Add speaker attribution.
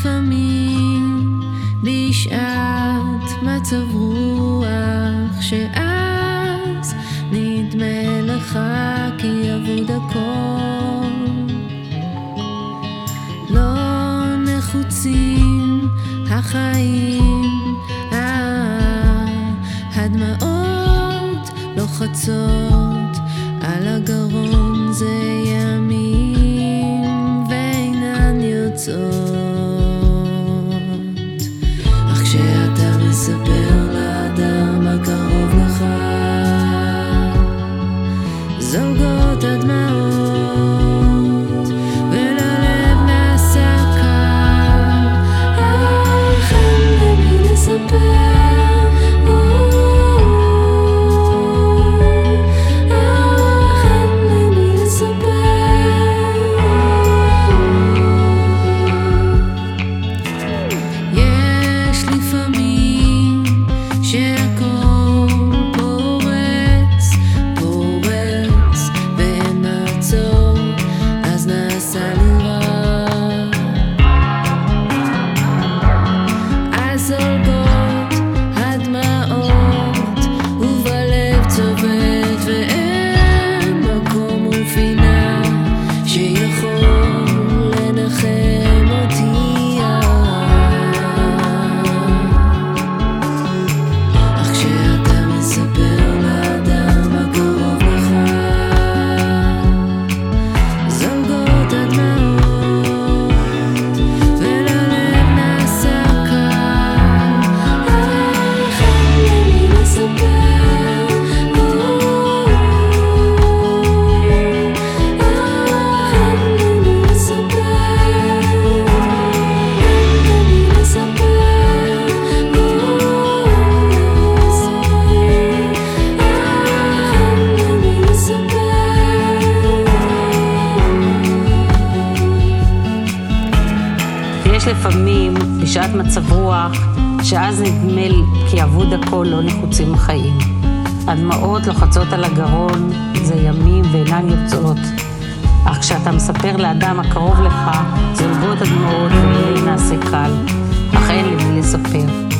Speaker 1: לפעמים בשעת מצב רוח שאז נדמה לך כי אבוד הכל, לא נחוצים החיים, הדמעות לוחצות על הגרון, זה ימים ואינן יוצאות. אך כשאתה מספר לאדם הקרוב לך, זולגות הדמעות וללב נעשה קר. איך אין למי לספר,
Speaker 2: יש לפעמים בשעת מצב רוח שאז נדמה כי אבוד הכל, לא נחוצים החיים. הדמעות לוחצות על הגרון, זה ימים ואינן יוצאות. אך כשאתה מספר לאדם הקרוב לך, זולגות הדמעות ולא נעשה קל, אך אין למי לספר.